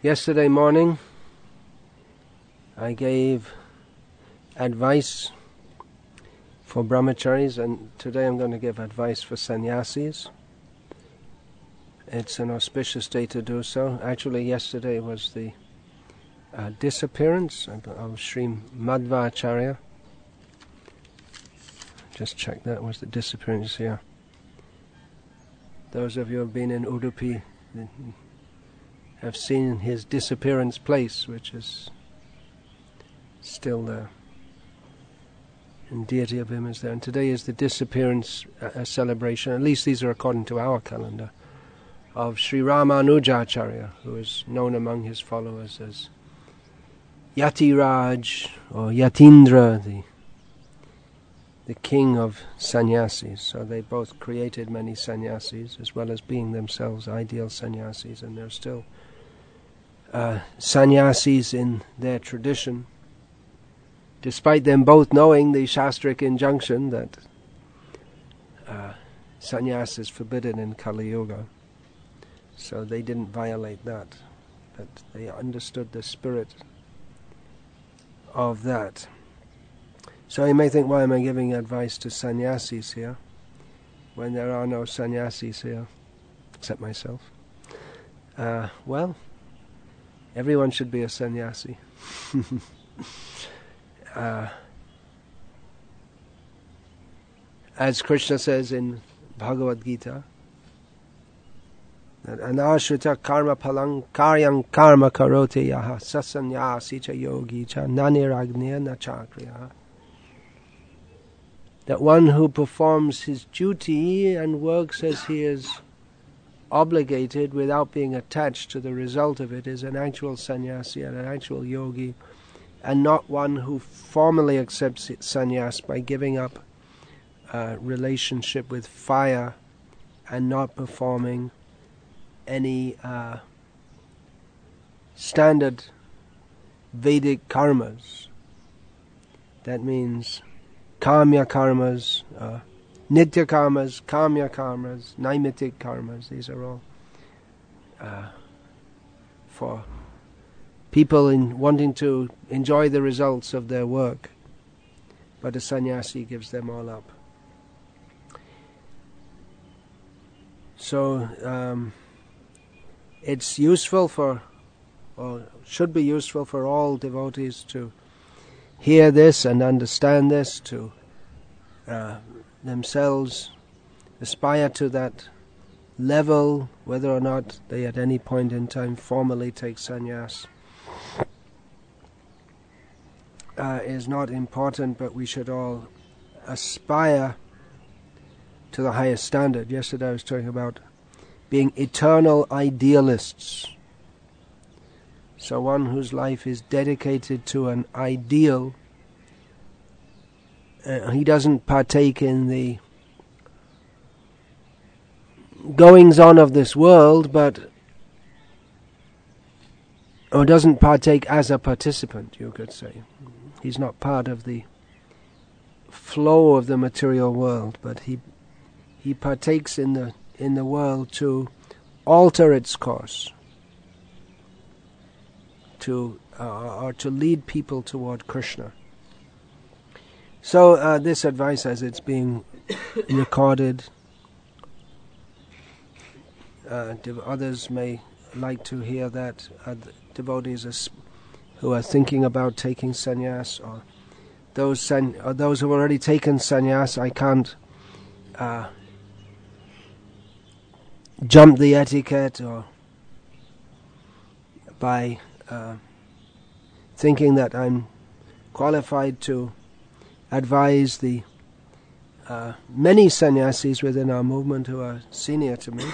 Yesterday morning, I gave advice for brahmacharis, and today I'm going to give advice for sannyasis. It's an auspicious day to do so. Actually, yesterday was the disappearance of Sri Madhvacharya. Just check that was the disappearance here. Those of you who have been in Udupi have seen his disappearance place, which is still there. And deity of him is there. And today is the disappearance celebration, at least these are according to our calendar, of Sri Ramanujacharya, who is known among his followers as Yatiraj or Yatindra, the king of sannyasis. So they both created many sannyasis as well as being themselves ideal sannyasis, and they're still sannyasis in their tradition, despite them both knowing the shastric injunction that sannyas is forbidden in Kali Yuga. So they didn't violate that, but they understood the spirit of that. So you may think, why am I giving advice to sannyasis here, when there are no sannyasis here, except myself? Well, everyone should be a sannyasi. As Krishna says in Bhagavad Gita, that anashrita karma palang karyang karma karote yaha sasanyasi cha yogi cha naniragnya na chakriya. That one who performs his duty and works as he is obligated without being attached to the result of it is an actual sannyasi and an actual yogi, and not one who formally accepts sannyas by giving up relationship with fire and not performing any standard Vedic karmas. That means kamya karmas, nitya karmas, kamya karmas, naimittic karmas. These are all for people in wanting to enjoy the results of their work, but a sannyasi gives them all up. So it's useful for, or should be useful for all devotees to hear this and understand this, to themselves aspire to that level, whether or not they at any point in time formally take sannyas is not important, but we should all aspire to the highest standard. Yesterday I was talking about being eternal idealists. So one whose life is dedicated to an ideal, he doesn't partake in the goings-on of this world, or doesn't partake as a participant, you could say. He's not part of the flow of the material world, but he partakes in the world to alter its course, or to lead people toward Krishna. So this advice, as it's being recorded, others may like to hear that, devotees who are thinking about taking sannyas, or those who have already taken sannyas. I can't jump the etiquette or by thinking that I'm qualified to advise the many sannyasis within our movement who are senior to me.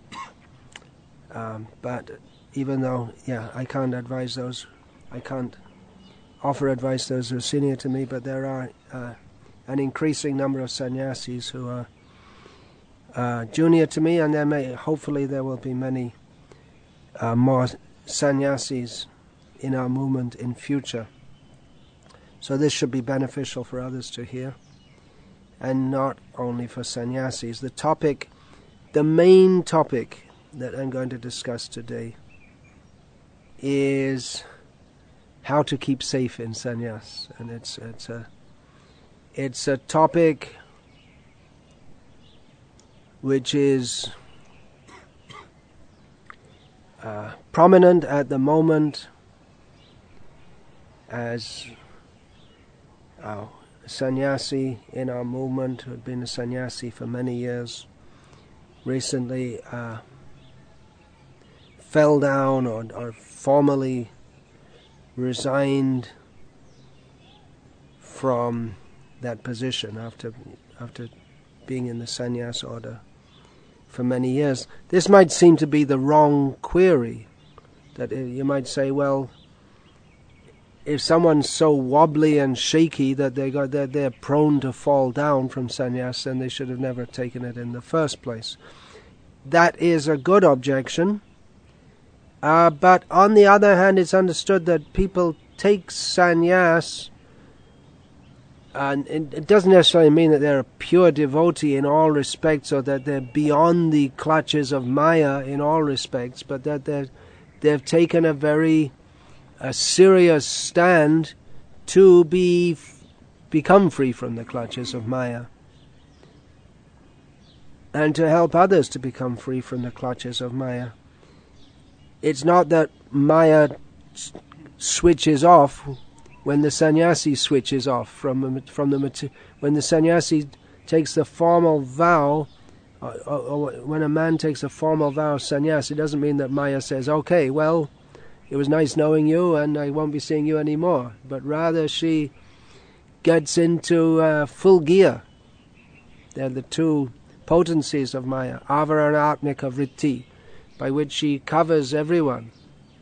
But even though, I can't advise those, I can't offer advice to those who are senior to me, but there are an increasing number of sannyasis who are junior to me, and hopefully there will be many more sannyasis in our movement in future. So this should be beneficial for others to hear, and not only for sannyasis. The main topic that I'm going to discuss today is how to keep safe in sannyas, and it's a topic which is prominent at the moment as a sannyasi in our movement who had been a sannyasi for many years recently fell down or formally resigned from that position after being in the sannyas order for many years. This might seem to be the wrong query, that you might say, well, if someone's so wobbly and shaky that they're prone to fall down from sannyas, then they should have never taken it in the first place. That is a good objection, but on the other hand, it's understood that people take sannyas, and it doesn't necessarily mean that they're a pure devotee in all respects, or that they're beyond the clutches of Maya in all respects, but that they've taken a very serious stand to become free from the clutches of Maya, and to help others to become free from the clutches of Maya. It's not that Maya switches off when the sannyasi switches off when the sannyasi takes the formal vow, or when a man takes a formal vow of sannyas, it doesn't mean that Maya says, okay, well, it was nice knowing you and I won't be seeing you anymore, but rather she gets into full gear. They're the two potencies of Maya, avaranatmika vritti, by which she covers everyone.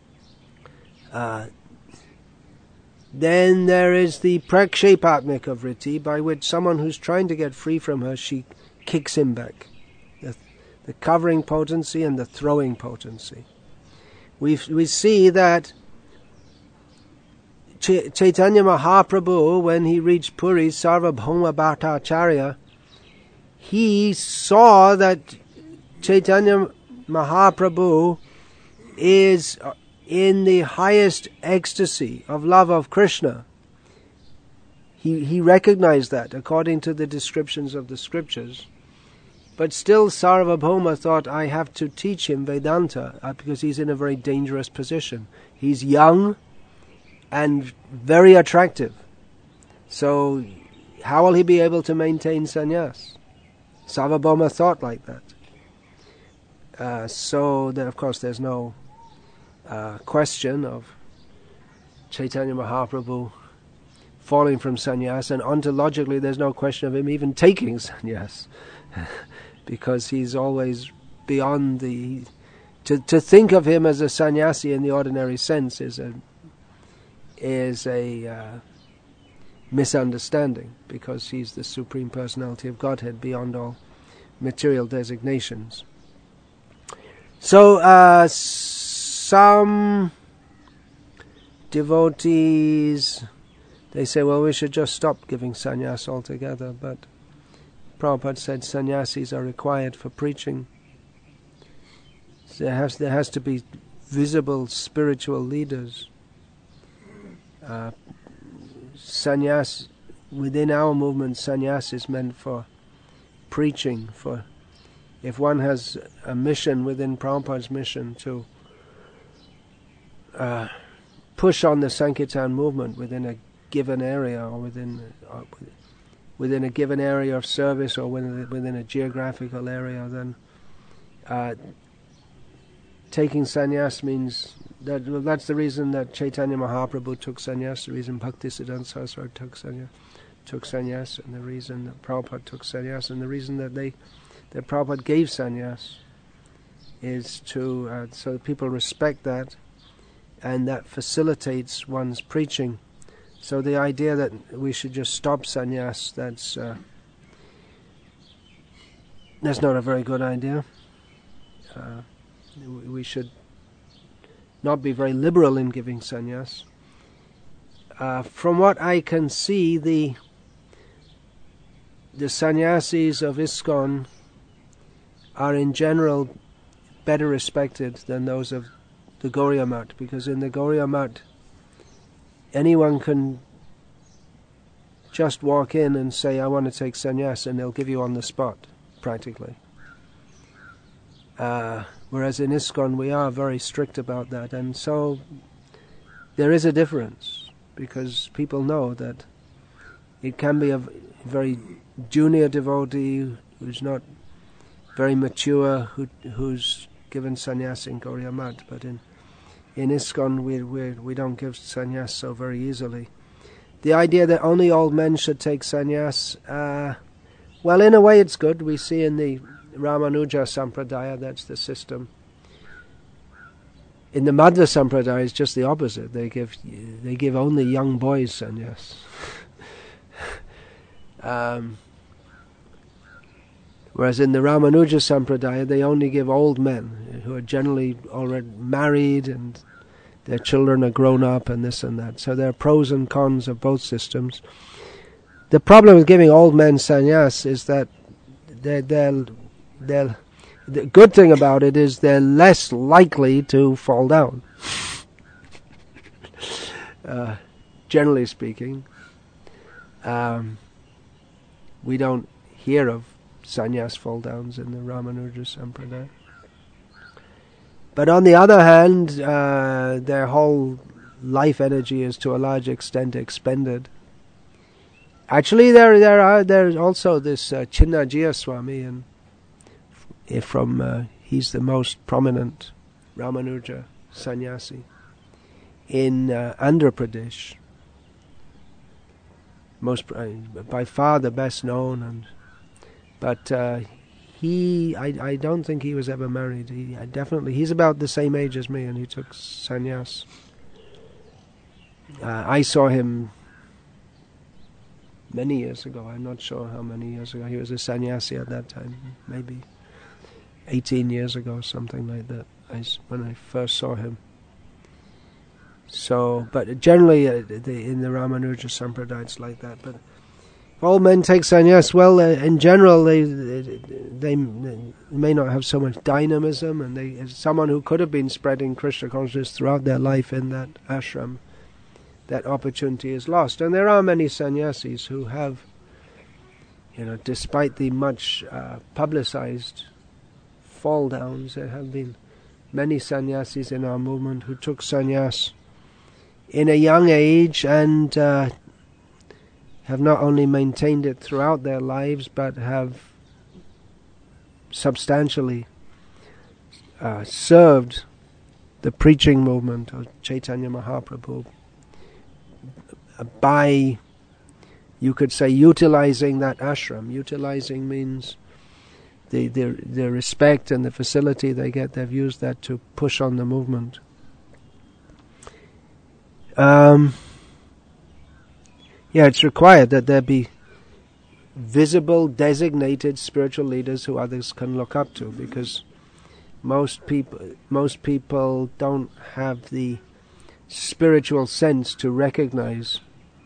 Then there is the prakshepatmika vritti, by which someone who's trying to get free from her, she kicks him back. The covering potency and the throwing potency. We see that Chaitanya Mahaprabhu, when he reached Puri, Sarvabhauma Bhattacharya, he saw that Chaitanya Mahaprabhu is in the highest ecstasy of love of Krishna. He recognized that according to the descriptions of the scriptures. But still Sarvabhauma thought, I have to teach him Vedanta because he's in a very dangerous position. He's young and very attractive. So how will he be able to maintain sannyas? Sarvabhauma thought like that. So then, of course, there's no question of Chaitanya Mahaprabhu falling from sannyas, and ontologically there's no question of him even taking sannyas, because he's always beyond the... To think of him as a sannyasi in the ordinary sense is a misunderstanding, because he's the Supreme Personality of Godhead beyond all material designations. So some devotees, they say, well, we should just stop giving sannyas altogether, but Prabhupada said sannyasis are required for preaching. There has to be visible spiritual leaders. Sannyas, within our movement, sannyas is meant for preaching. For if one has a mission within Prabhupada's mission to push on the Sankirtan movement within a given area, or within a given area of service, or within a geographical area, then taking sannyas means that. Well, that's the reason that Chaitanya Mahaprabhu took sannyas, the reason Bhaktisiddhanta Saraswati took sannyas, and the reason that Prabhupada took sannyas, and the reason that Prabhupada gave sannyas is to so that people respect that, and that facilitates one's preaching. So the idea that we should just stop sannyas, that's not a very good idea. We should not be very liberal in giving sannyas. From what I can see, the sannyasis of ISKCON are in general better respected than those of the Gauriya Math, because in the Gauriya Math anyone can just walk in and say, I want to take sannyas, and they'll give you on the spot, practically. Whereas in ISKCON we are very strict about that, and so there is a difference, because people know that it can be a very junior devotee who's not very mature, who's given sannyas in Gauriya Math, but in ISKCON we don't give sannyas so very easily. The idea that only old men should take sannyas, well, in a way it's good. We see in the Ramanuja Sampradaya, that's the system. In the Madhva Sampradaya, it's just the opposite. They give only young boys sannyas. Whereas in the Ramanuja Sampradaya, they only give old men who are generally already married and their children are grown up and this and that. So there are pros and cons of both systems. The problem with giving old men sannyas is that the good thing about it is they're less likely to fall down. Generally speaking, we don't hear of sannyas fall downs in the Ramanuja Sampradaya. But on the other hand, their whole life energy is to a large extent expended. Actually, there's also this Chinnajaya Swami, and he's the most prominent Ramanuja sannyasi in Andhra Pradesh. By far the best known, but I don't think he was ever married. He's about the same age as me, and he took sannyas. I saw him many years ago. I'm not sure how many years ago. He was a sannyasi at that time, maybe 18 years ago, something like that, when I first saw him. So, but generally in the Ramanuja Sampradaya it's like that. But all men take sannyas. Well, in general, they may not have so much dynamism, and someone who could have been spreading Krishna consciousness throughout their life in that ashram, that opportunity is lost. And there are many sannyasis who have, despite the much publicized fall downs, there have been many sannyasis in our movement who took sannyas in a young age and have not only maintained it throughout their lives, but have substantially served the preaching movement of Chaitanya Mahaprabhu by, you could say, utilizing that ashram. Utilizing means the respect and the facility they get. They've used that to push on the movement. It's required that there be visible, designated spiritual leaders who others can look up to, because most people don't have the spiritual sense to recognize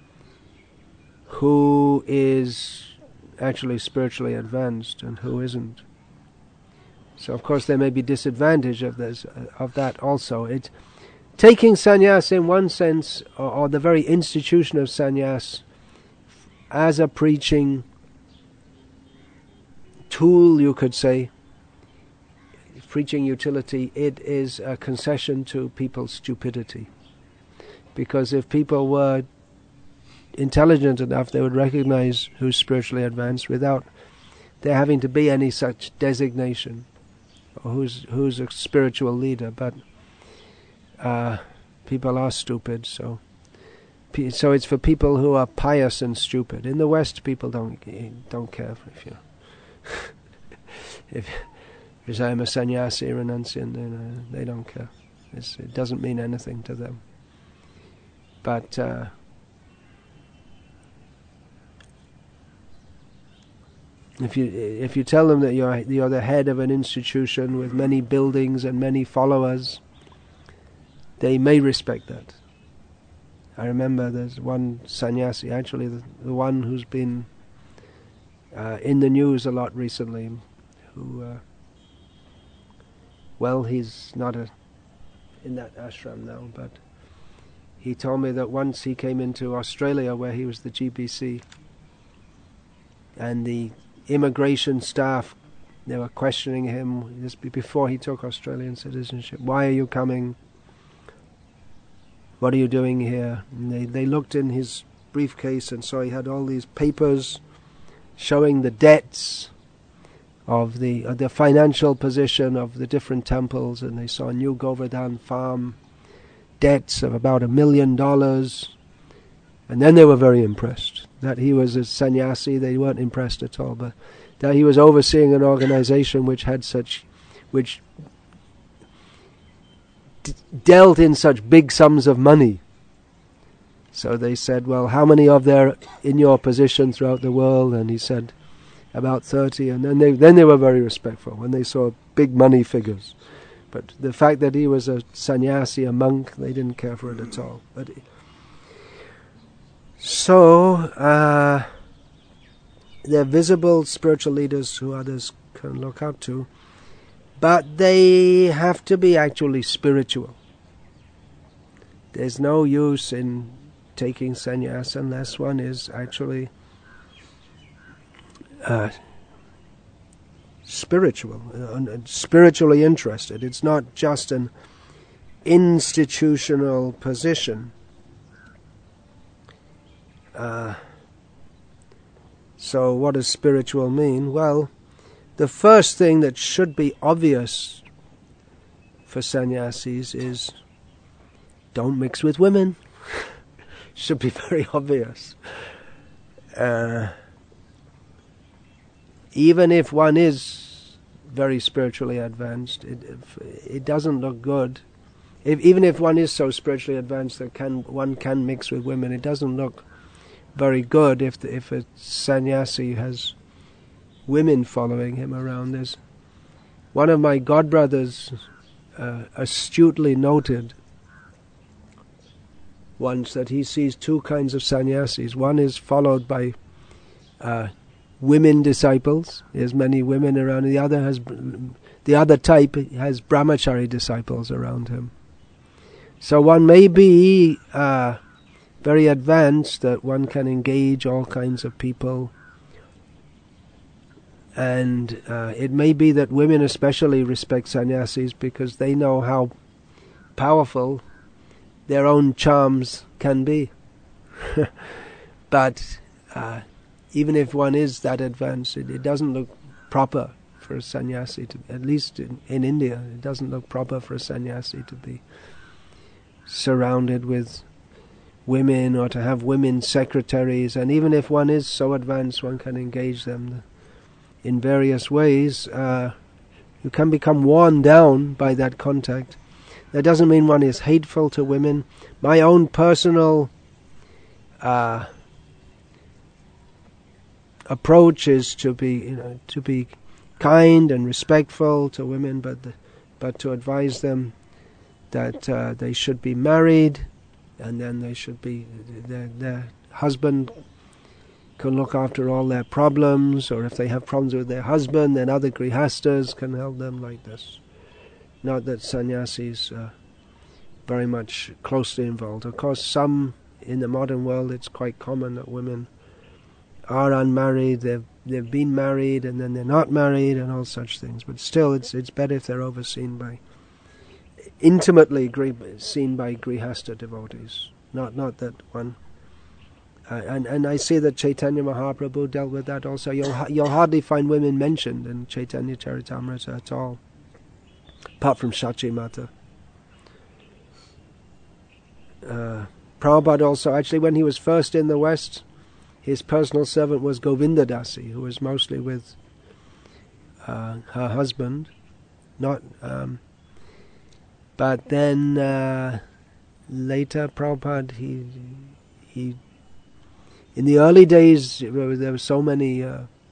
who is actually spiritually advanced and who isn't. So of course there may be disadvantage of that also. Taking sannyas in one sense, or the very institution of sannyas as a preaching tool, you could say, preaching utility, it is a concession to people's stupidity. Because if people were intelligent enough, they would recognize who's spiritually advanced without there having to be any such designation, or who's a spiritual leader. But people are stupid, so it's for people who are pious and stupid. In the West, people don't care if you say I'm a sannyasi or renunciant, they don't care. It doesn't mean anything to them. But if you tell them that you're the head of an institution with many buildings and many followers, they may respect that. I remember there's one sannyasi, actually the one who's been in the news a lot recently, who, he's not a in that ashram now, but he told me that once he came into Australia where he was the GBC, and the immigration staff, they were questioning him just before he took Australian citizenship. Why are you coming? What are you doing here? And they looked in his briefcase and saw he had all these papers showing the debts of the financial position of the different temples, and they saw New Govardhan farm debts of about $1 million, and then they were very impressed that he was a sannyasi. They weren't impressed at all, but that he was overseeing an organization which dealt in such big sums of money. So they said, well, how many of there in your position throughout the world? And he said, about 30. And then they were very respectful when they saw big money figures. But the fact that he was a sannyasi, a monk, they didn't care for it at all. They're visible spiritual leaders who others can look up to, but they have to be actually spiritual. There's no use in taking sannyas unless one is actually spiritually interested. It's not just an institutional position. So what does spiritual mean? Well, the first thing that should be obvious for sannyasis is don't mix with women. Should be very obvious. Even if one is very spiritually advanced, it doesn't look good. Even if one is so spiritually advanced that one can mix with women, it doesn't look very good if a sannyasi has women following him around. There's one of my godbrothers astutely noted once that he sees two kinds of sannyasis. One is followed by women disciples. There's many women around. The other type has brahmachari disciples around him. So one may be very advanced, that one can engage all kinds of people, and it may be that women especially respect sannyasis because they know how powerful their own charms can be. But even if one is that advanced, it doesn't look proper for a sannyasi to, at least in India, it doesn't look proper for a sannyasi to be surrounded with women or to have women secretaries. And even if one is so advanced, one can engage them in various ways. You can become worn down by that contact. That doesn't mean one is hateful to women. My own personal approach is to be kind and respectful to women, but to advise them that they should be married, and then they should be their husband can look after all their problems, or if they have problems with their husband, then other grihastas can help them like this. Not that sannyasis are very much closely involved. Of course, some in the modern world, it's quite common that women are unmarried, they've been married, and then they're not married, and all such things. But still, it's better if they're overseen intimately seen by grihasta devotees. Not that one. And I see that Chaitanya Mahaprabhu dealt with that also. You'll hardly find women mentioned in Chaitanya Charitamrita at all, apart from Shachi Mata. Prabhupada also, actually, when he was first in the West, his personal servant was Govinda Dasi, who was mostly with her husband. But then later, Prabhupada, he in the early days, there were so many,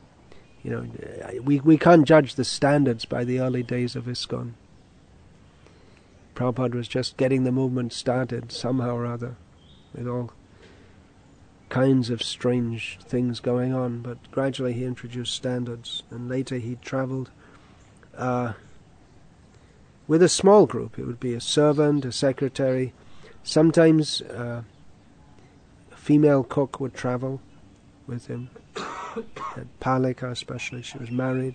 we can't judge the standards by the early days of ISKCON. Prabhupada was just getting the movement started somehow or other, with all kinds of strange things going on, but gradually he introduced standards, and later he travelled with a small group. It would be a servant, a secretary. Sometimes a female cook would travel with him. At Palika especially, she was married.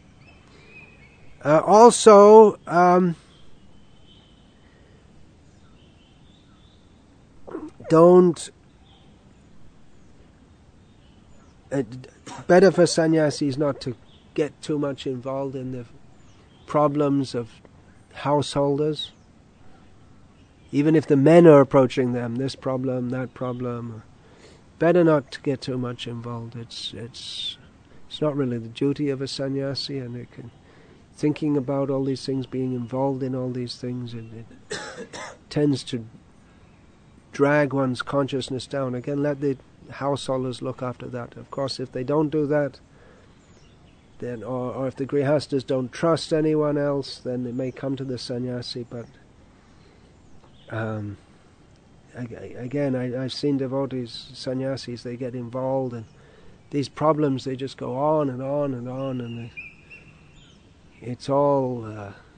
Also, better for sannyasis not to get too much involved in the problems of householders. Even if the men are approaching them, this problem, that problem, better not to get too much involved. It's not really the duty of a sannyasi, and thinking about all these things, being involved in all these things, it tends to drag one's consciousness down. Again, let the householders look after that. Of course, if they don't do that, then, or if the grihastas don't trust anyone else, then it may come to the sannyasi. But again, I've seen devotees, sannyasis, they get involved, and these problems, they just go on and on and on, and it's all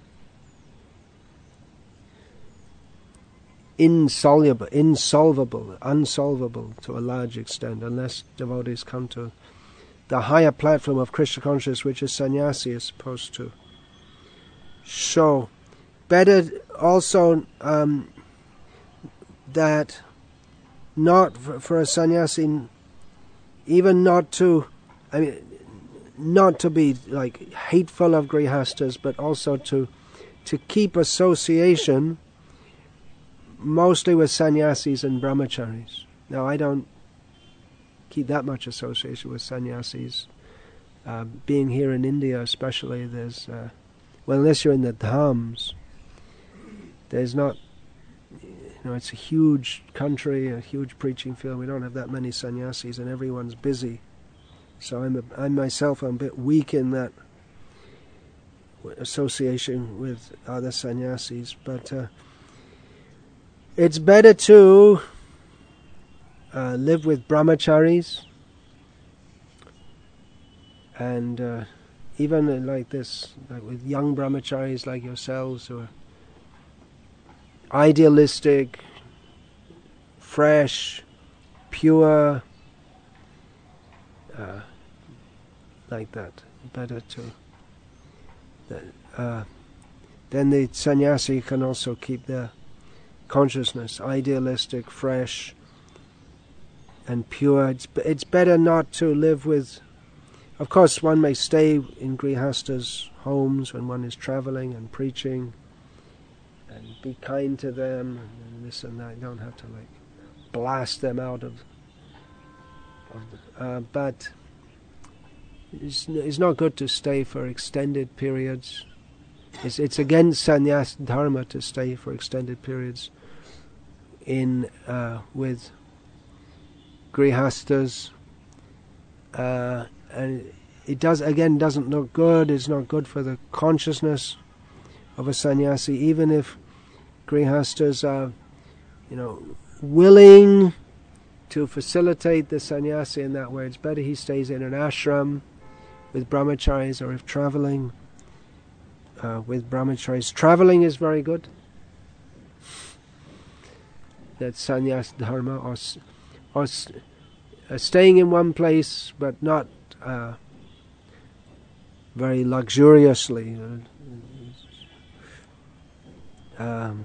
unsolvable to a large extent, unless devotees come to the higher platform of Krishna consciousness, which a sannyasi is supposed to show. Better also that not for a sannyasi, even not to be like hateful of grihastas, but also to keep association mostly with sannyasis and brahmacharis. Now, I don't keep that much association with sannyasis. Being here in India especially, there's, unless you're in the dhams, there's not, it's a huge country, a huge preaching field. We don't have that many sannyasis, and everyone's busy. So I myself am a bit weak in that association with other sannyasis, but it's better to live with brahmacharis, and even like this, like with young brahmacharis like yourselves, who are idealistic, fresh, pure, like that. Better to. Then the sannyasi can also keep their consciousness idealistic, fresh, and pure. It's better not to live with. Of course, one may stay in grihastas' homes when one is traveling and preaching, and be kind to them and this and that. You don't have to blast them out of but it's not good to stay for extended periods. It's against sannyas dharma to stay for extended periods in with grihastas, and it doesn't look good. It's not good for the consciousness of a sannyasi, even if grihastas are, willing to facilitate the sannyasi in that way. It's better he stays in an ashram with brahmacharis, or if traveling with brahmacharis. Traveling is very good. That's sannyas dharma, or staying in one place but not very luxuriously. An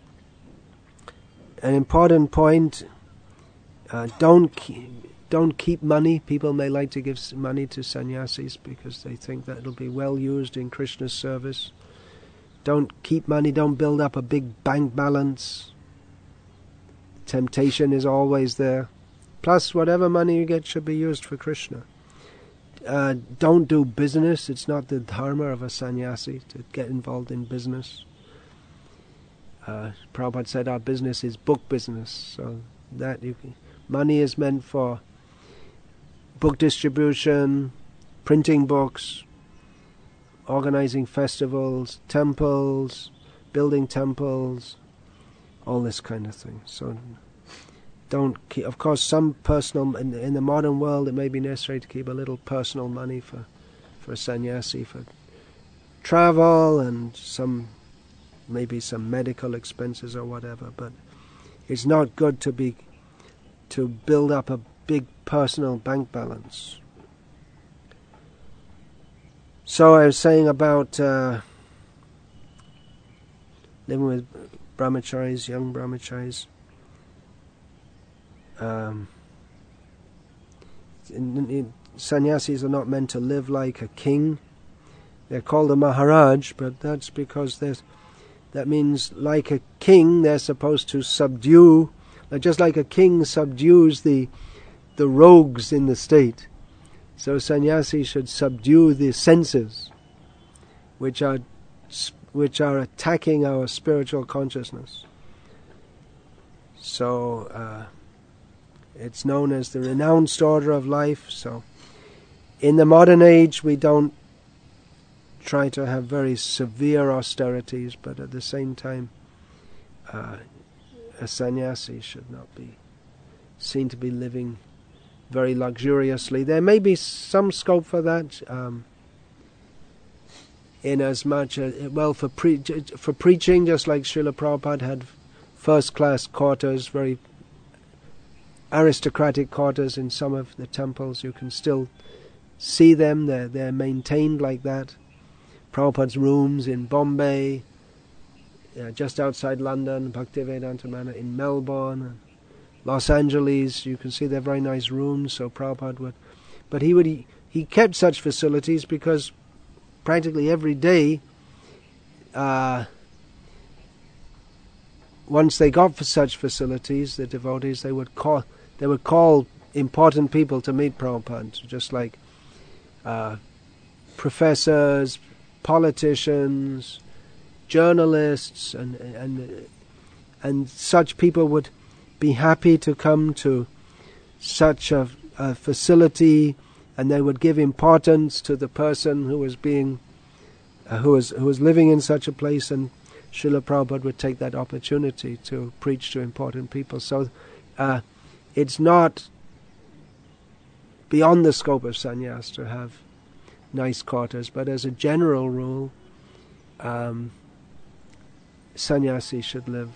important point: don't keep money. People may like to give money to sannyasis because they think that it'll be well used in Krishna's service. Don't keep money. Don't build up a big bank balance. Temptation is always there. Plus, whatever money you get should be used for Krishna. Don't do business. It's not the dharma of a sannyasi to get involved in business. Prabhupada said our business is book business, so that money is meant for book distribution, printing books, organizing festivals, temples, building temples, all this kind of thing. So don't keep, of course, some personal, in the modern world it may be necessary to keep a little personal money for a sannyasi, for travel and some maybe some medical expenses or whatever, but it's not good to build up a big personal bank balance. So I was saying about living with brahmacharis, young brahmacharis. Sannyasis are not meant to live like a king. They're called a Maharaj, but that's because that means like a king they're supposed to subdue, just like a king subdues the rogues in the state. So sannyasi should subdue the senses, which are attacking our spiritual consciousness. So it's known as the renounced order of life. So in the modern age we don't try to have very severe austerities, but at the same time a sannyasi should not be seen to be living very luxuriously. There may be some scope for that, in as much as, for preaching, just like Srila Prabhupada had first-class quarters, very aristocratic quarters in some of the temples. You can still see them. They're maintained like that. Prabhupada's rooms in Bombay, just outside London, Bhaktivedanta Manor in Melbourne, and Los Angeles. You can see they're very nice rooms. So Prabhupada would, but he kept such facilities because practically every day, once they got for such facilities, the devotees, they would call important people to meet Prabhupada, just like professors, politicians, journalists, and such people would be happy to come to such a facility, and they would give importance to the person who was living in such a place, and Srila Prabhupada would take that opportunity to preach to important people. So it's not beyond the scope of sannyas to have nice quarters, but as a general rule, sannyasi should live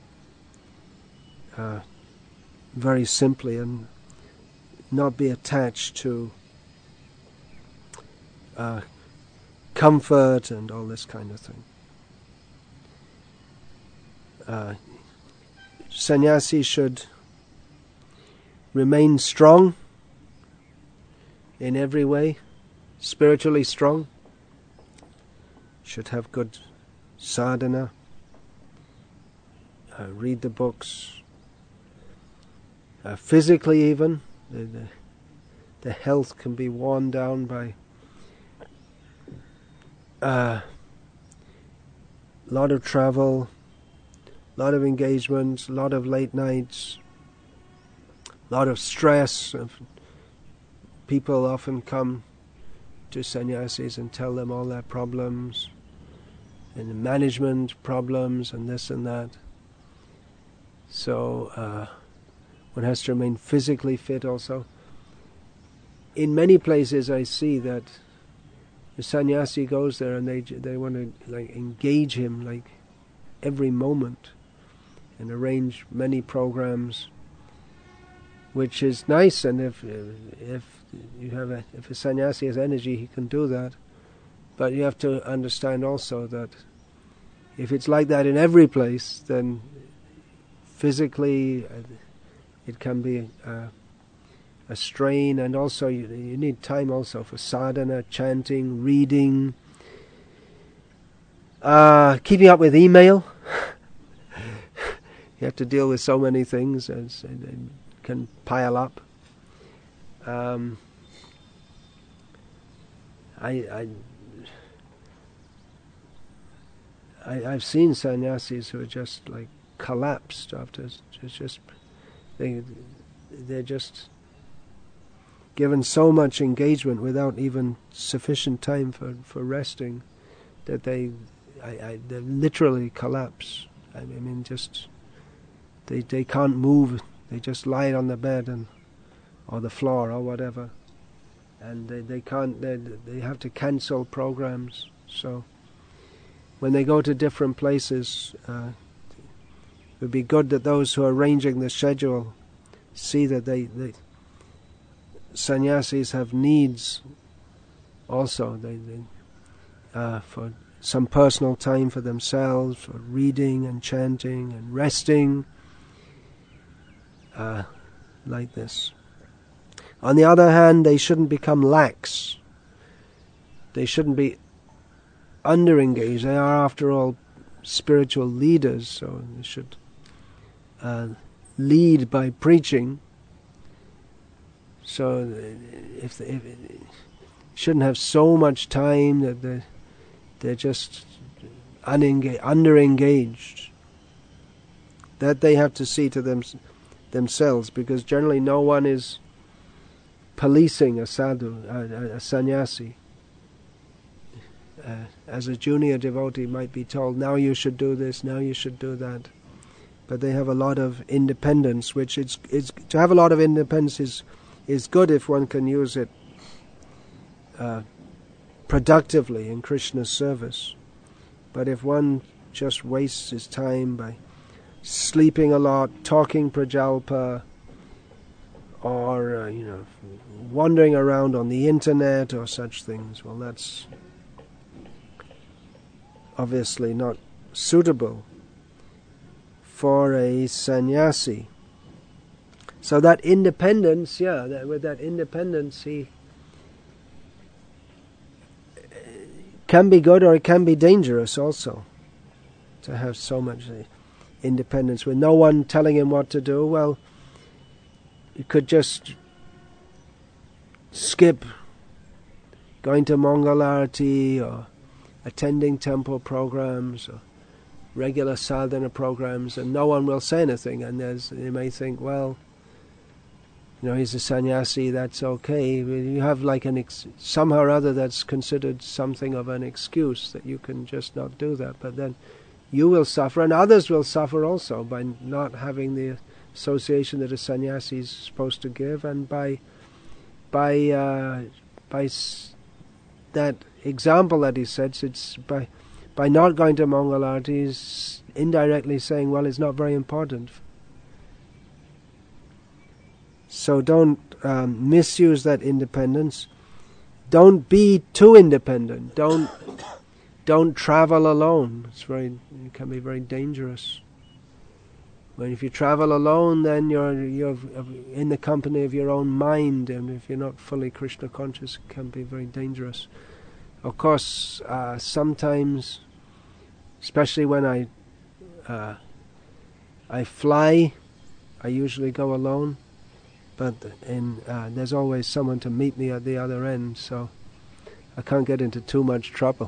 very simply and not be attached to comfort and all this kind of thing. Sannyasi should remain strong in every way, spiritually strong, should have good sadhana, read the books, physically even, the health can be worn down by a lot of travel, a lot of engagements, a lot of late nights, a lot of stress. People often come to sannyasis and tell them all their problems, and management problems and this and that. So one has to remain physically fit also. In many places I see that the sannyasi goes there and they want to engage him every moment and arrange many programs, which is nice. And if a sannyasi has energy, he can do that. But you have to understand also that if it's like that in every place, then physically it can be a strain, and also you need time also for sadhana, chanting, reading, keeping up with email. You have to deal with so many things as it can pile up. I've seen sannyasis who are just collapsed after they're just given so much engagement without even sufficient time for resting that they literally collapse. I mean, just they can't move. They just lie on the bed or the floor or whatever, and they can't. They have to cancel programs. So when they go to different places, it would be good that those who are arranging the schedule see that the sannyasis have needs also. For some personal time for themselves, for reading and chanting and resting, like this. On the other hand, they shouldn't become lax. They shouldn't be underengaged. They are, after all, spiritual leaders, so they should lead by preaching. So if they shouldn't have so much time that they're just underengaged. That they have to see to themselves, because generally no one is policing a sadhu, a sannyasi. As a junior devotee might be told, now you should do this, now you should do that. But they have a lot of independence, which it's to have a lot of independence is good if one can use it productively in Krishna's service. But if one just wastes his time by sleeping a lot, talking prajalpa, or wandering around on the internet or such things, well, that's obviously not suitable for a sannyasi. So that independence, with that independence, he can be good or it can be dangerous also, to have so much independence with no one telling him what to do. Well, you could just skip going to Mangalarti or attending temple programs or regular sadhana programs, and no one will say anything, and they may think, well, he's a sannyasi, that's okay. You have like somehow or other that's considered something of an excuse that you can just not do that. But then you will suffer, and others will suffer also by not having the association that a sannyasi is supposed to give, and by that example that he sets, it's by not going to Mangalarti, he's indirectly saying, well, it's not very important. So don't misuse that independence. Don't be too independent. Don't travel alone. It can be very dangerous. When if you travel alone, then you're in the company of your own mind, and if you're not fully Krishna conscious, it can be very dangerous. Of course, sometimes, especially when I fly, I usually go alone. But there's always someone to meet me at the other end, so I can't get into too much trouble.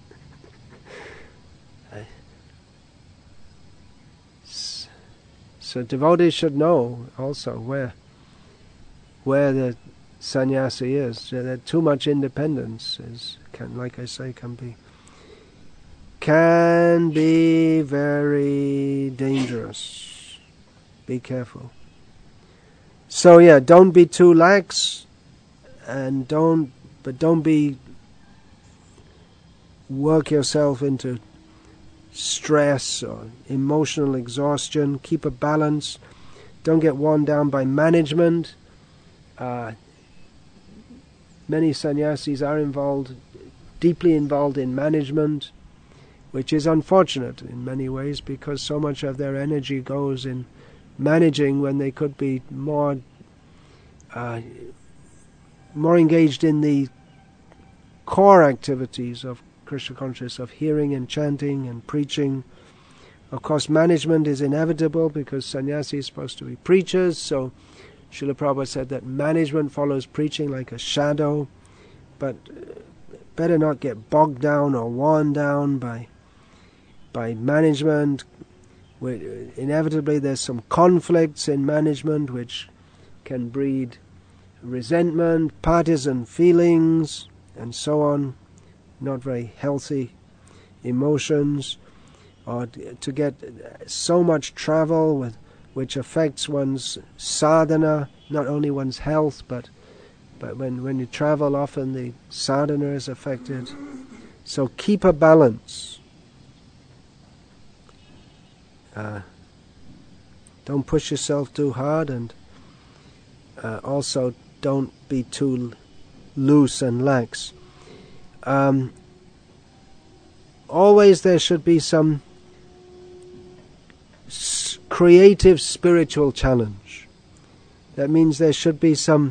So devotees should know also where the sannyasi is. That too much independence can be very dangerous. Be careful. So don't be too lax, and don't work yourself into stress or emotional exhaustion. Keep a balance. Don't get worn down by management. Many sannyasis are deeply involved in management, which is unfortunate in many ways, because so much of their energy goes in managing when they could be more engaged in the core activities of Krishna consciousness, of hearing and chanting and preaching. Of course, management is inevitable because sannyasi is supposed to be preachers, so Srila Prabhupada said that management follows preaching like a shadow, but better not get bogged down or worn down by management. Inevitably there's some conflicts in management which can breed resentment, partisan feelings, and so on, not very healthy emotions, or to get so much travel which affects one's sadhana, not only one's health, but when you travel often the sadhana is affected. So keep a balance. don't push yourself too hard, and also don't be too loose and lax. Always there should be some creative spiritual challenge. That means there should be some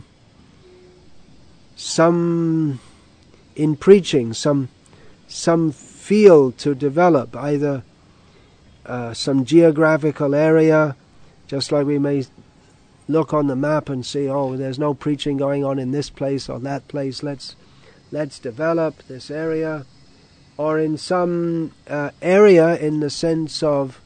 in preaching, some field to develop, either some geographical area, just like we may look on the map and see, oh, there's no preaching going on in this place or that place, let's develop this area, or in some area in the sense of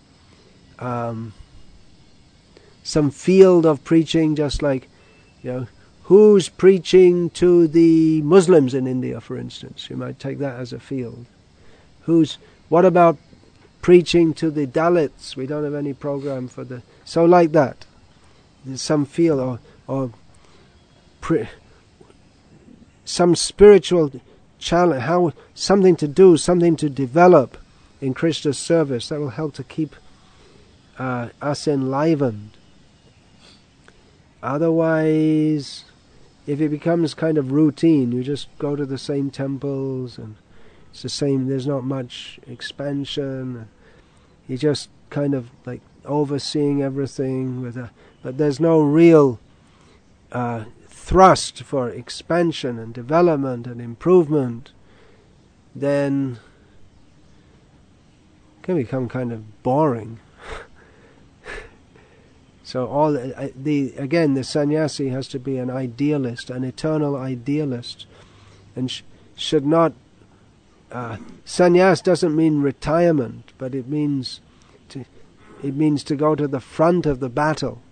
some field of preaching, just like, who's preaching to the Muslims in India, for instance. You might take that as a field. What about preaching to the Dalits? We don't have any program for so like that. There's some field or some spiritual challenge, something to do, something to develop in Krishna's service that will help to keep us enlivened. Otherwise, if it becomes kind of routine, you just go to the same temples and it's the same, there's not much expansion. You just kind of like overseeing everything but there's no real thrust for expansion and development and improvement, then it can become kind of boring. So the sannyasi has to be an idealist, an eternal idealist, and should not. Sannyas doesn't mean retirement, but it means to go to the front of the battle.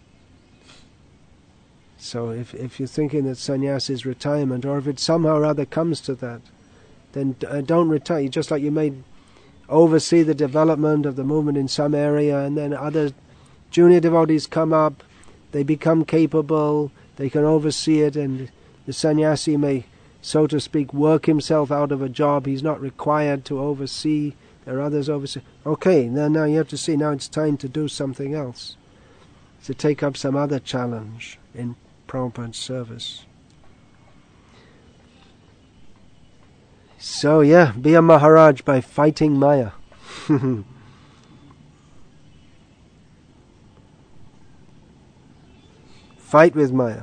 So if you're thinking that sannyas is retirement, or if it somehow or other comes to that, then don't retire. Just like you may oversee the development of the movement in some area, and then other junior devotees come up, they become capable, they can oversee it, and the sannyasi may, so to speak, work himself out of a job. He's not required to oversee. There are others oversee. Okay, now you have to see, now it's time to do something else, to take up some other challenge in Prabhupada's service. So be a Maharaj by fighting Maya. Fight with Maya.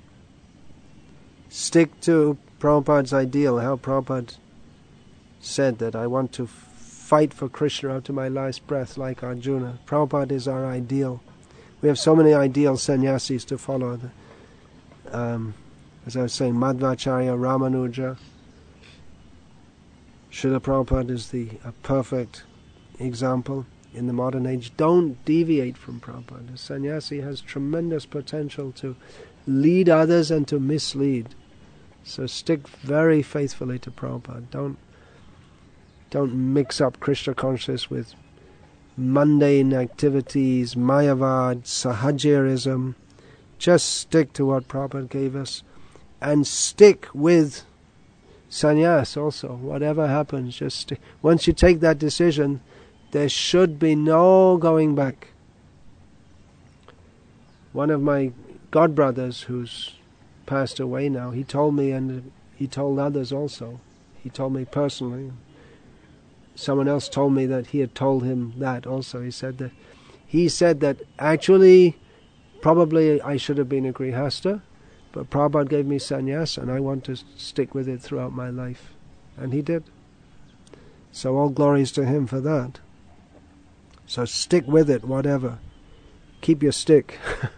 Stick to Prabhupada's ideal, how Prabhupada said that I want to fight for Krishna up to my last breath like Arjuna. Prabhupada is our ideal. We have so many ideal sannyasis to follow. As I was saying, Madhvacharya, Ramanuja. Srila Prabhupada is a perfect example in the modern age. Don't deviate from Prabhupada. A sannyasi has tremendous potential to lead others and to mislead. So stick very faithfully to Prabhupada. Don't mix up Krishna consciousness with mundane activities, mayavad, sahajarism. Just stick to what Prabhupada gave us, and stick with sannyas also. Whatever happens, just stick. Once you take that decision, there should be no going back. One of my godbrothers, who's passed away now, he told me, and he told others also. He told me personally. Someone else told me that he had told him that also. He said that actually, probably I should have been a grihasta, but Prabhupada gave me sannyas, and I want to stick with it throughout my life. And he did. So all glories to him for that. So stick with it, whatever. Keep your stick.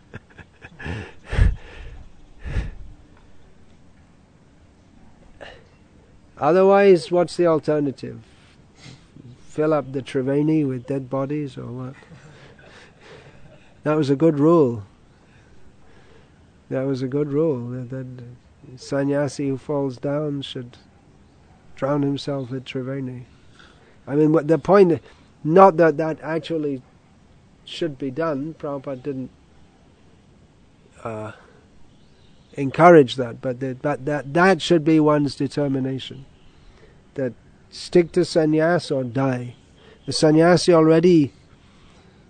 Otherwise, what's the alternative? Fill up the Triveni with dead bodies, or what? That was a good rule. That sannyasi who falls down should drown himself with Triveni. I mean, the point, not that actually should be done. Prabhupada didn't encourage that, but that should be one's determination. That stick to sannyas or die. The sannyasi already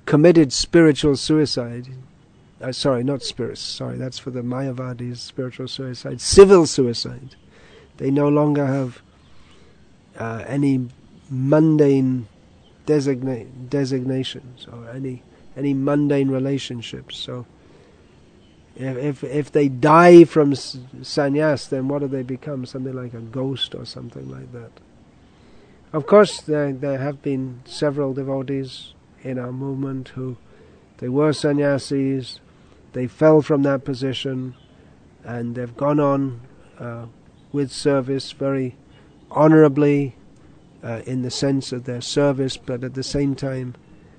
committed spiritual suicide. Sorry, not spirits. Sorry, that's for the Mayavadis. Spiritual suicide, civil suicide. They no longer have any mundane designations or any mundane relationships. So, if they die from sannyas, then what do they become? Something like a ghost or something like that. Of course, there have been several devotees in our movement who they were sannyasis. They fell from that position, and they've gone on with service very honorably in the sense of their service, but at the same time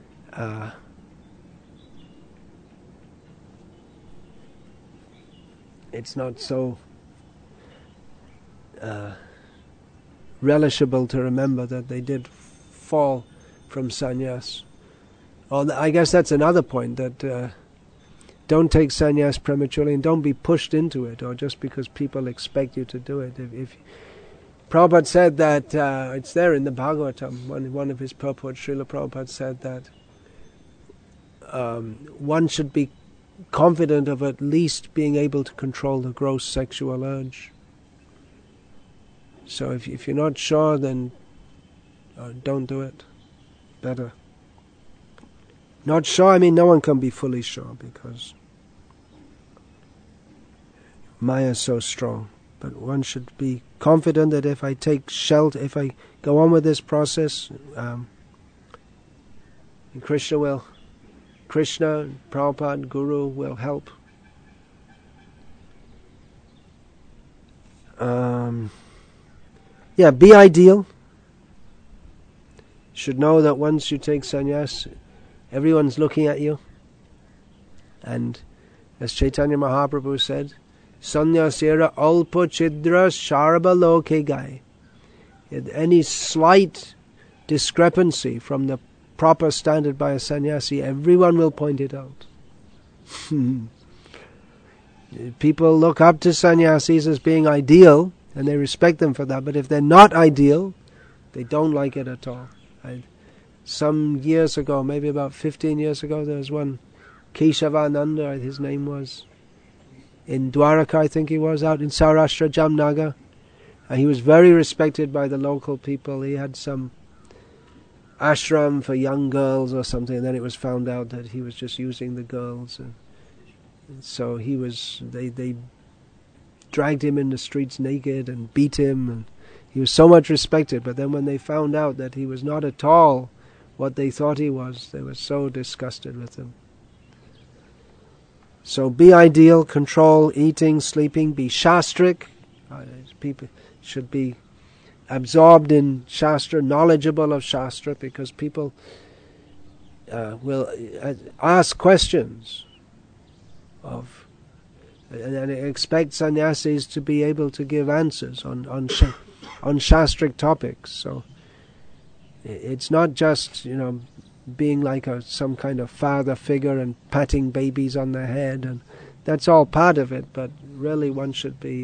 it's not so relishable to remember that they did fall from sannyas. I guess that's another point, that don't take sannyas prematurely and don't be pushed into it, or just because people expect you to do it. If Prabhupada said that, it's there in the Bhagavatam, one of his purports, Srila Prabhupada said that one should be confident of at least being able to control the gross sexual urge. So if you're not sure, then don't do it. Better. Not sure, I mean no one can be fully sure because Maya is so strong. But one should be confident that if I take shelter, if I go on with this process, Krishna, Prabhupada, Guru will help. Be ideal. Should know that once you take sannyas, everyone's looking at you. And as Chaitanya Mahaprabhu said, Sannyasera alpa chidra sharaba loke gai. Any slight discrepancy from the proper standard by a sannyasi, everyone will point it out. People look up to sannyasis as being ideal, and they respect them for that, but if they're not ideal, they don't like it at all. Some years ago, maybe about 15 years ago, there was one Keshavananda, his name was, in Dwaraka, I think he was, out in Saurashtra, Jamnagar. He was very respected by the local people. He had some ashram for young girls or something, and then it was found out that he was just using the girls. And so they dragged him in the streets naked and beat him, and he was so much respected. But then when they found out that he was not at all what they thought he was, they were so disgusted with him. So be ideal, control eating, sleeping, be shastric. People should be absorbed in Shastra, knowledgeable of Shastra, because people will ask questions of and expect sannyasis to be able to give answers on shastric topics. So it's not just being like some kind of father figure and patting babies on the head, and that's all part of it, but really one should be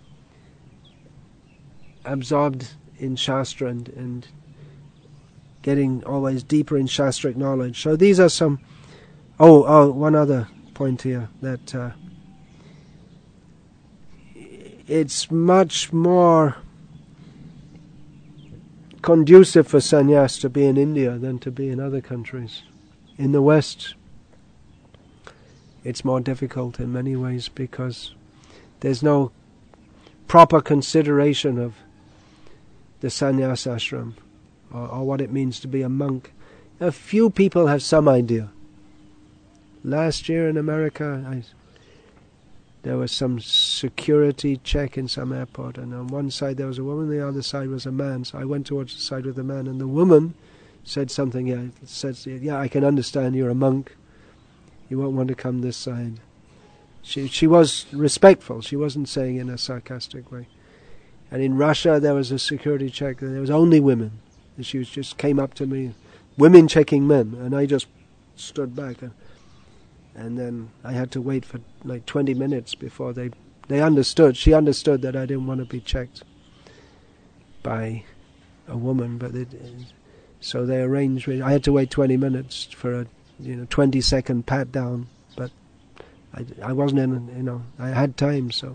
absorbed in Shastra and getting always deeper in Shastric knowledge. So these are some... one other point here, that it's much more conducive for sannyas to be in India than to be in other countries. In the West, it's more difficult in many ways because there's no proper consideration of the sannyas ashram or what it means to be a monk. A few people have some idea. Last year in America, there was some security check in some airport, and on one side there was a woman, the other side was a man. So I went towards the side with the man, and the woman said something. I can understand you're a monk. You won't want to come this side. She was respectful. She wasn't saying in a sarcastic way. And in Russia there was a security check, and there was only women. And she just came up to me, women checking men, and I just stood back. And then I had to wait for like 20 minutes before they understood. She understood that I didn't want to be checked by a woman, so they arranged. I had to wait 20 minutes for 20-second pat down, but I wasn't in, I had time, so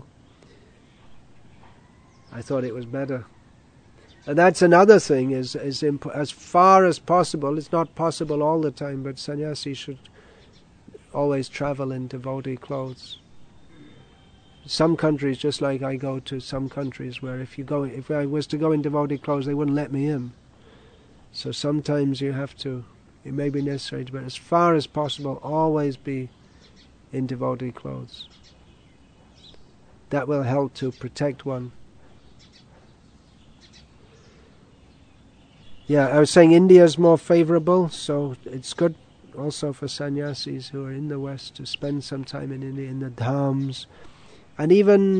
I thought it was better. And that's another thing, is as far as possible, it's not possible all the time, but sannyasis should always travel in devotee clothes. Some countries, just like I go to some countries where if I was to go in devotee clothes, they wouldn't let me in. So sometimes you have to, it may be necessary, but as far as possible, always be in devotee clothes. That will help to protect one. Yeah, I was saying India is more favorable, so it's good also for sannyasis who are in the West to spend some time in India, in the dhams, and even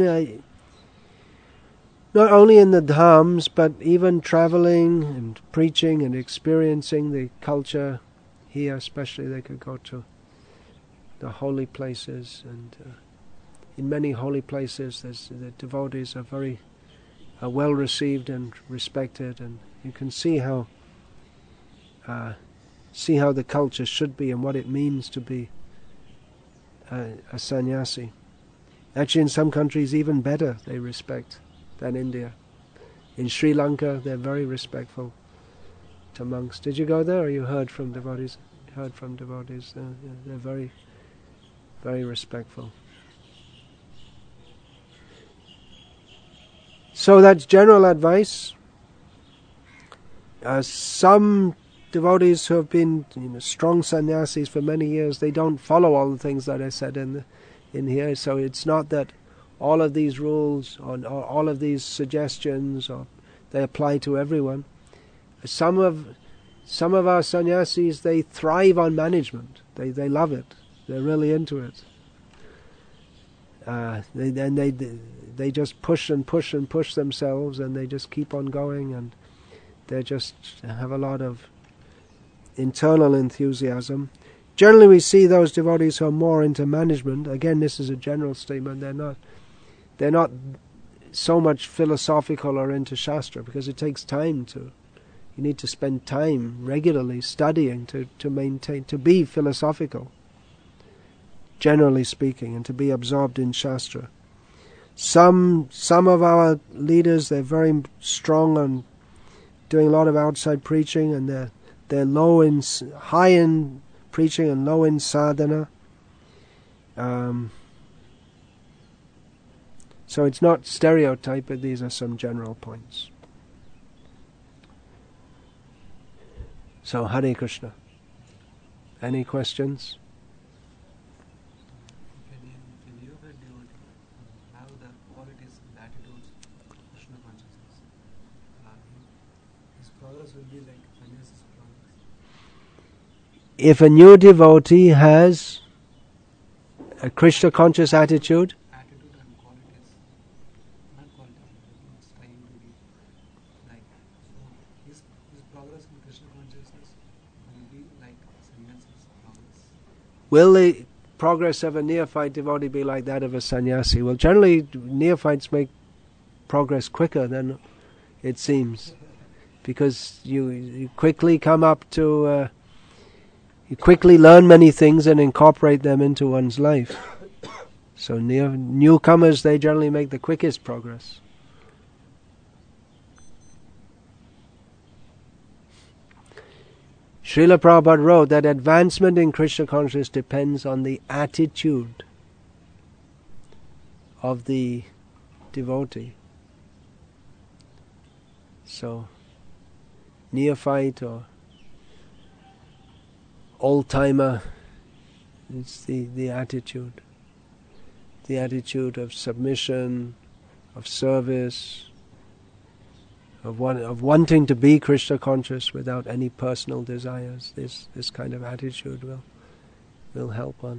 not only in the dhams, but even traveling and preaching and experiencing the culture here. Especially, they could go to the holy places, and in many holy places, the devotees are very well received and respected, and you can see how the culture should be and what it means to be a sannyasi. Actually, in some countries, even better they respect than India. In Sri Lanka, they're very respectful to monks. Did you go there, or you heard from devotees? Heard from devotees. They're very, very respectful. So that's general advice. Some devotees who have been strong sannyasis for many years, they don't follow all the things that I said in here. So it's not that all of these rules or all of these suggestions they apply to everyone. Some of our sannyasis, they thrive on management. They love it. They're really into it. They just push and push and push themselves, and they just keep on going, and they just have a lot of internal enthusiasm. Generally, we see those devotees who are more into management. Again, this is a general statement. They're not so much philosophical or into Shastra, because it takes time to. You need to spend time regularly studying to maintain, to be philosophical, generally speaking, and to be absorbed in Shastra. Some of our leaders, they're very strong on doing a lot of outside preaching, and they're high in preaching and low in sadhana. So it's not stereotype, but these are some general points. So Hare Krishna. Any questions? Can you have the qualities and attitudes of Krishna consciousness? His progress will be like sannyasis progress. If a new devotee has a Krishna conscious attitude And qualities, not qualities, it's trying to be like, so his progress in Krishna consciousness will be like sannyasis progress. will the progress of a neophyte devotee be like that of a sannyasi? Well, generally neophytes make progress quicker than it seems, because you quickly come up to you quickly learn many things and incorporate them into one's life. So newcomers, they generally make the quickest progress. Srila Prabhupada wrote that advancement in Krishna consciousness depends on the attitude of the devotee. So, neophyte or old-timer, it's the attitude. The attitude of submission, of service, of wanting to be Krishna conscious without any personal desires. This kind of attitude will help one.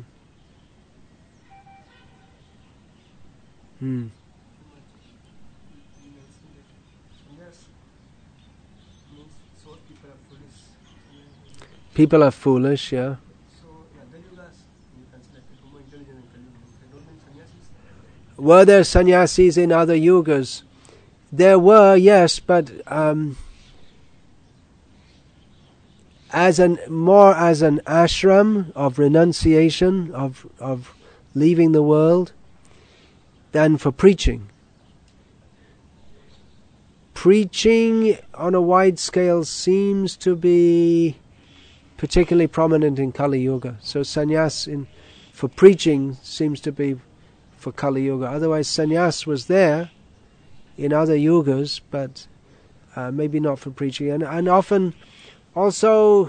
People are foolish, yeah. So, Kaliugas, you consider people more intelligent in Kaliugas. They don't mean sannyasis? Were there sannyasis in other yugas? There were, yes, but more as an ashram of renunciation, of leaving the world, than for preaching. Preaching on a wide scale seems to be particularly prominent in Kali Yuga. So sannyas for preaching seems to be for Kali Yuga. Otherwise sannyas was there in other yugas, but maybe not for preaching. And often also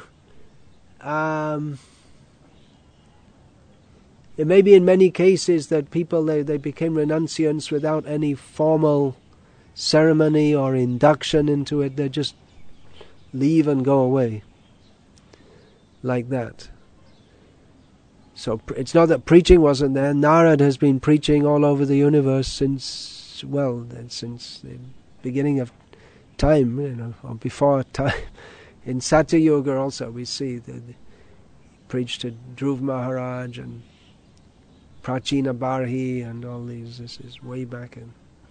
it may be in many cases that people they became renunciants without any formal ceremony or induction into it. They just leave and go away like that. So it's not that preaching wasn't there. Narad has been preaching all over the universe since the beginning of time, or before time. In Satya Yuga also we see that he preached to Dhruv Maharaj and Prachina Barhi and all these. This is way back in.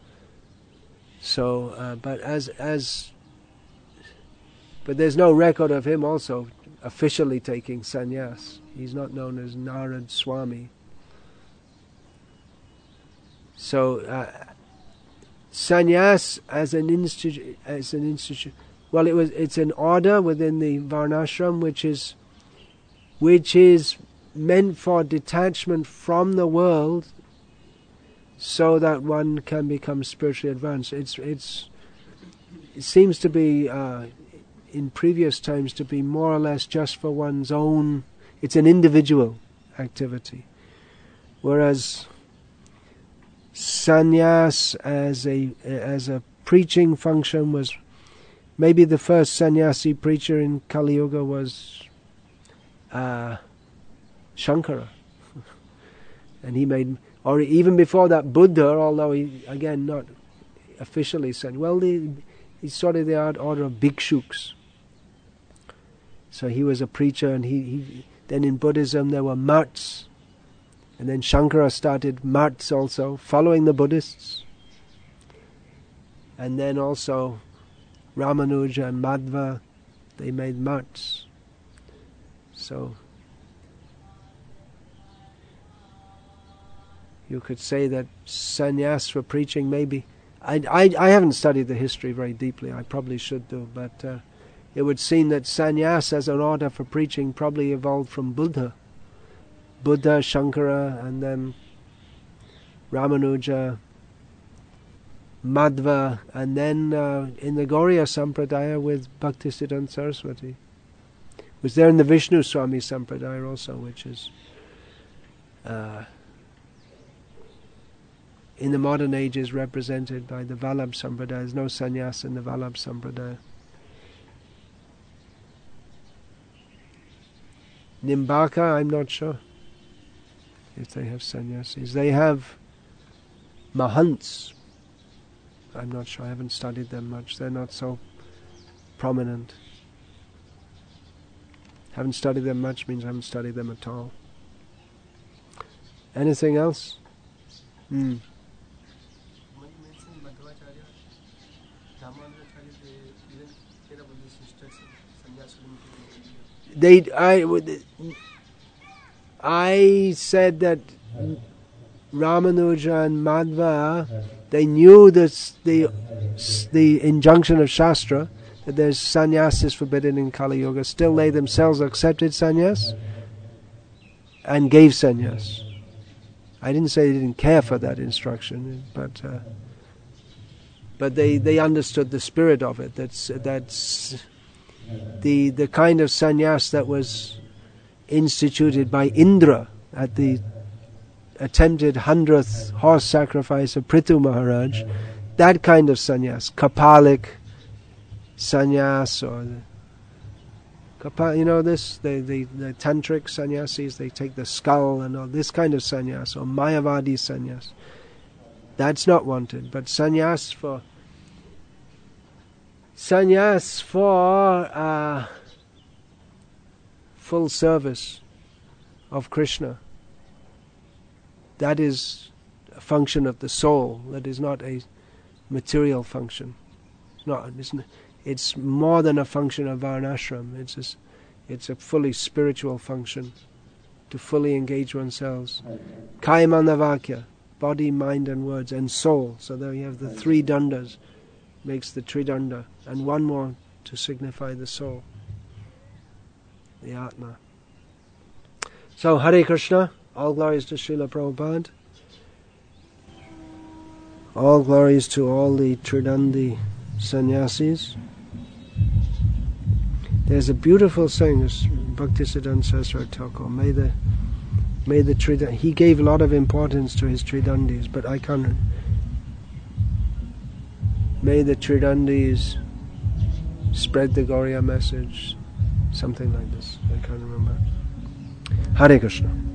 So, but there's no record of him also officially taking sannyas. He's not known as Narad Swami. So, sannyas as an institution. Well, it's an order within the Varnashram which is meant for detachment from the world, so that one can become spiritually advanced. It seems to be in previous times to be more or less just for one's own. It's an individual activity, whereas sannyas as a preaching function was maybe the first sannyasi preacher in Kali Yuga was Shankara, and he made. Or even before that, Buddha, although he, again, not officially said, well, he's sort of the order of bhikshuks. So he was a preacher, and he then in Buddhism there were marts, and then Shankara started marts also, following the Buddhists. And then also Ramanuja and Madhva, they made marts. So you could say that sannyas for preaching maybe. I haven't studied the history very deeply. I probably should do, but it would seem that sannyas as an order for preaching probably evolved from Buddha, Shankara, and then Ramanuja, Madhva, and then in the Gauriya Sampradaya with Bhaktisiddhanta Saraswati. It was there in the Vishnu Swami Sampradaya also, which is in the modern age is represented by the Vallabh Sampradaya. There's no sannyas in the Vallabh Sampradaya. Nimbaka, I'm not sure if they have sannyasis. They have mahants. I'm not sure, I haven't studied them much. They're not so prominent. Haven't studied them much means I haven't studied them at all. Anything else? I said that Ramanuja and Madhva, they knew the injunction of Shastra that there's sannyas is forbidden in Kali Yuga. Still, they themselves accepted sannyas and gave sannyas. I didn't say they didn't care for that instruction, but they understood the spirit of it. That's the kind of sannyas that was instituted by Indra at the attempted 100th horse sacrifice of Prithu Maharaj. That kind of sannyas, Kapalik sannyas, or the tantric sannyasis, they take the skull and all this kind of sannyas, or Mayavadi sannyas. That's not wanted, but sannyas for full service of Krishna. That is a function of the soul. That is not a material function. It's more than a function of Varnashram. It's a fully spiritual function, to fully engage oneself. Kaya mana vakya, body, mind and words, and soul. So there you have the three dandas, makes the tridanda, and one more to signify the soul, the Atma. So Hare Krishna, all glories to Srila Prabhupada, all glories to all the Tridandi sannyasis. There's a beautiful saying, Bhaktisiddhanta Saraswati Thakur, may the Tridandi, he gave a lot of importance to his Tridandis, but I can't. May the Tridandis spread the Gauriya message, something like this, I can't remember. Hare Krishna.